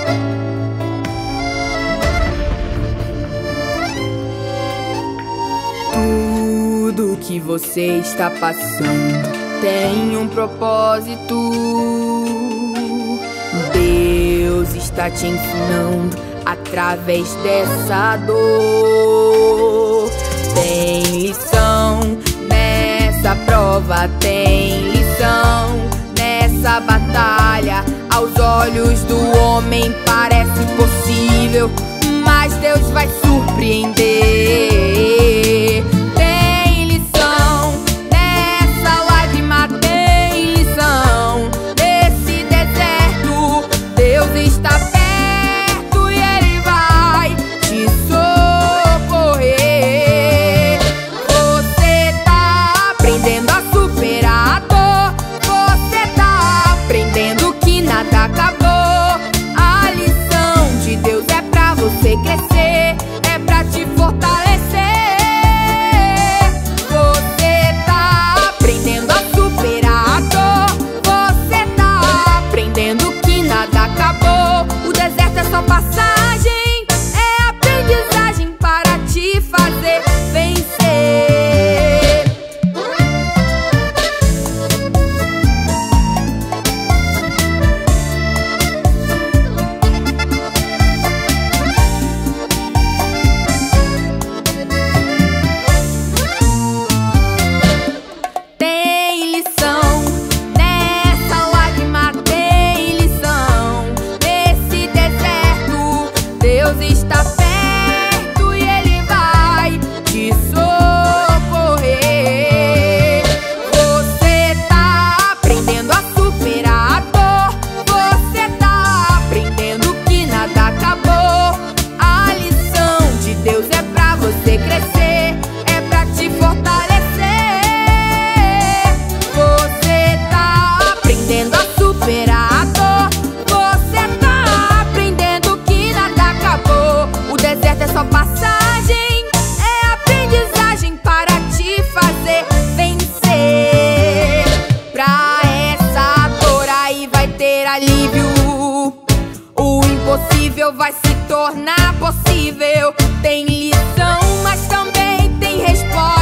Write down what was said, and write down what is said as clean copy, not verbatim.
Tudo que você está passando tem um propósito. Deus está te ensinando através dessa dor. Tem lição nessa prova, tem lição nessa batalha. Aos olhos do homem parece impossível, mas Deus vai surpreender. Tem lição nessa lágrima, tem lição nesse deserto. Deus está perto e Ele vai te socorrer. Você tá aprendendo a superar a dor. Você tá aprendendo que nada acabou. A lição de Deus é pra você crescer, é pra te fortalecer. Você tá aprendendo a superar a dor. Você tá aprendendo que nada acabou. O deserto é só passagem, é aprendizagem para te fazer vencer. Tem lição nessa lágrima, tem lição nesse deserto. Deus está perto e Ele vai te socorrer. Você tá aprendendo a superar a dor. Você tá aprendendo que nada acabou. A lição de Deus é pra você crescer, é pra te fortalecer. Você tá aprendendo a superar a dor. Você tá aprendendo que nada acabou. O deserto é só passagem, é aprendizagem para te fazer vencer. Pra essa dor aí vai ter alívio. O impossível vai se tornar possível. Tem lição, mas também tem resposta.